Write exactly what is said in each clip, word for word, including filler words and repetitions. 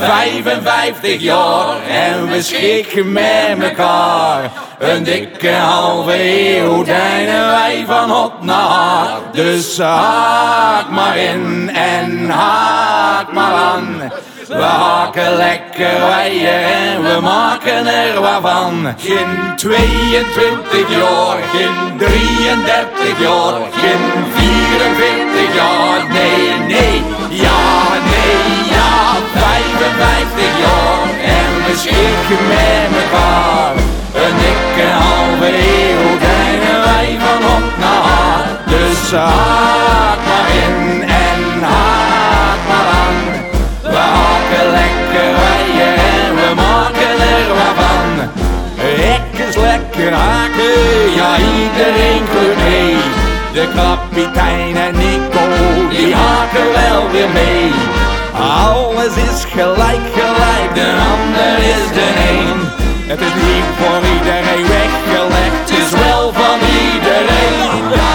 vijfenvijftig jaar en we schikken met mekaar. Een dikke halve eeuw deinen wij van hot naar hart. Dus haak maar in en haak maar aan. We haken lekker weier en we maken er wat van. Geen tweeëntwintig jaar, geen drieëndertig jaar, geen vierenveertig jaar. Nee, nee, ja, nee, ja. Vijfenvijftig jaar en we schikken met mekaar. Een dikke halve eeuw deinen wij van hot naar hart. Dus haak maar in en haak maar aan. We haken lekker weier en we maken er wat van. Ekkers lekker haken, ja iedereen kleurt mee. De kapitein en Nico, die haken wel weer mee. Alles is gelijk, gelijk, de ander is de een. Het is niet voor iedereen weggelegd, het is wel van iedereen.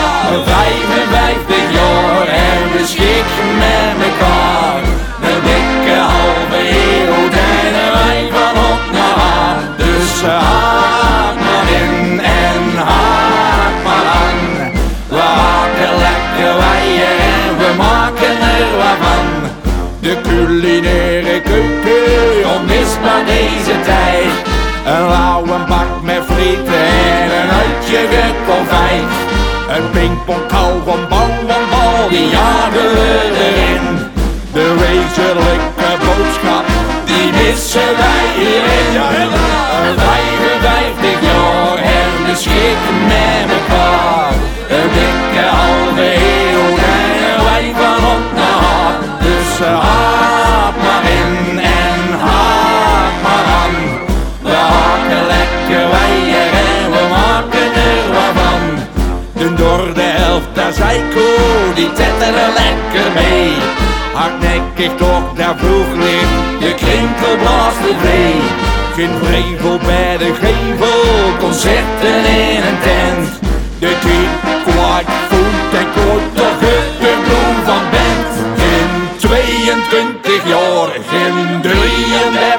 vijfenvijftig jaar en we schikken met mekaar. Een dikke halve eeuw deinen wij van hot naar hart. Dus haak maar in en haak maar aan. We haken lekker weier en we maken er wat van. De culinaire keuken, onmisbaar deze tijd. Een lauwe bak met frieten en een uitje geconfijt. Een pingpongkou van bonbonbal, die jagen we erin. De wezenlijke boodschap, die missen wij hierin. vijfenvijftig jaar en we schikken met mekaar. Een dikke halve eeuw deinen wij van hot naar hart. Dus haak maar in en haak maar aan. We haken lekker weier en we maken er wat van. De dorde helft, daar Zijko, die tetteren lekker mee. Hardnekkig toch, daar vroeg ligt, de krinkel blaast de vree. Geen vrevel bij de gevel, concerten in een tent. De team kwaait voet en koopt toch de bloem van bent. Geen tweeëntwintig jaar, geen drieëndertig